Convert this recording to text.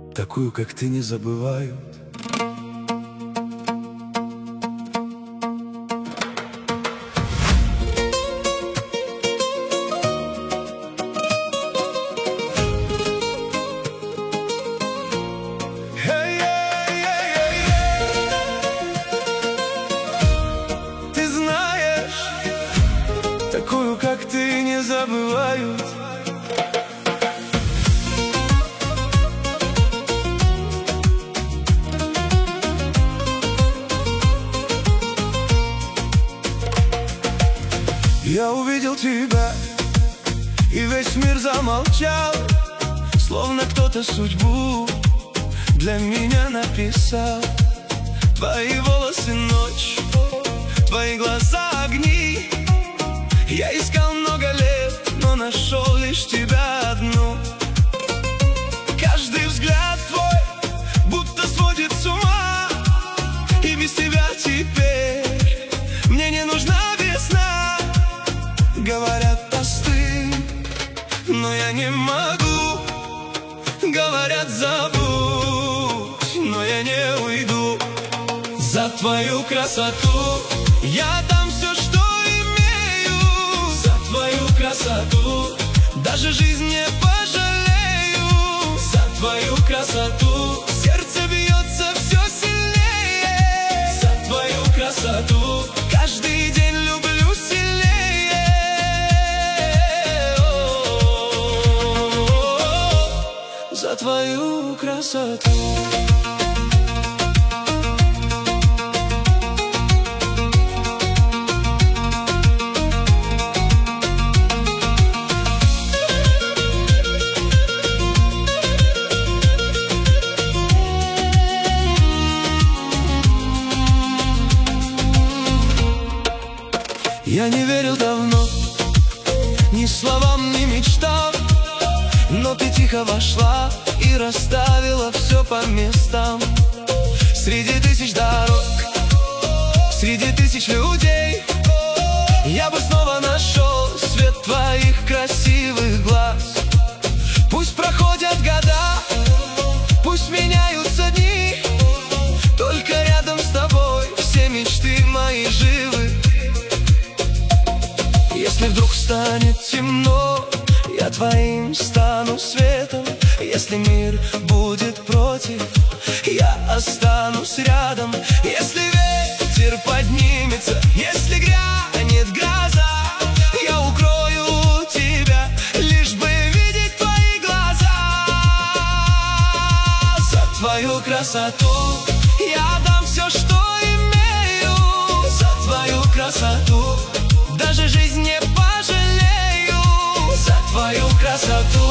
такую, как ты, не забывают. Ты знаешь, такую, как ты, не забывают. Я увидел тебя, и весь мир замолчал, словно кто-то судьбу для меня написал. Твои волосы ночь, твои глаза огни. Я искал много лет, но нашел лишь тебя одну. Каждый взгляд твой будто сводит с ума, и без тебя теперь мне не нужна весна. Говорят, остынь, но я не могу. Говорят, забудь, но я не уйду. За твою красоту я дам все, что имею. За твою красоту даже жизнь не пожалею. За твою красоту сердце бьется все сильнее. За твою красоту каждый день люблю сильнее. За твою красоту. Я не верил давно ни словам, ни мечтам, но ты тихо вошла и расставила все по местам. Среди тысяч дорог, среди тысяч людей я бы снова нашел свет твоих красивых глаз. Пусть проходят года, пусть меняются дни, только рядом с тобой все мечты мои живы. Если вдруг станет темно, я твоим стану светом. Если мир будет против, я останусь рядом. Если ветер поднимется, если грянет гроза, я укрою тебя, лишь бы видеть твои глаза. За твою красоту я дам все, что имею. За твою красоту даже жизнь не пожалею. За твою красоту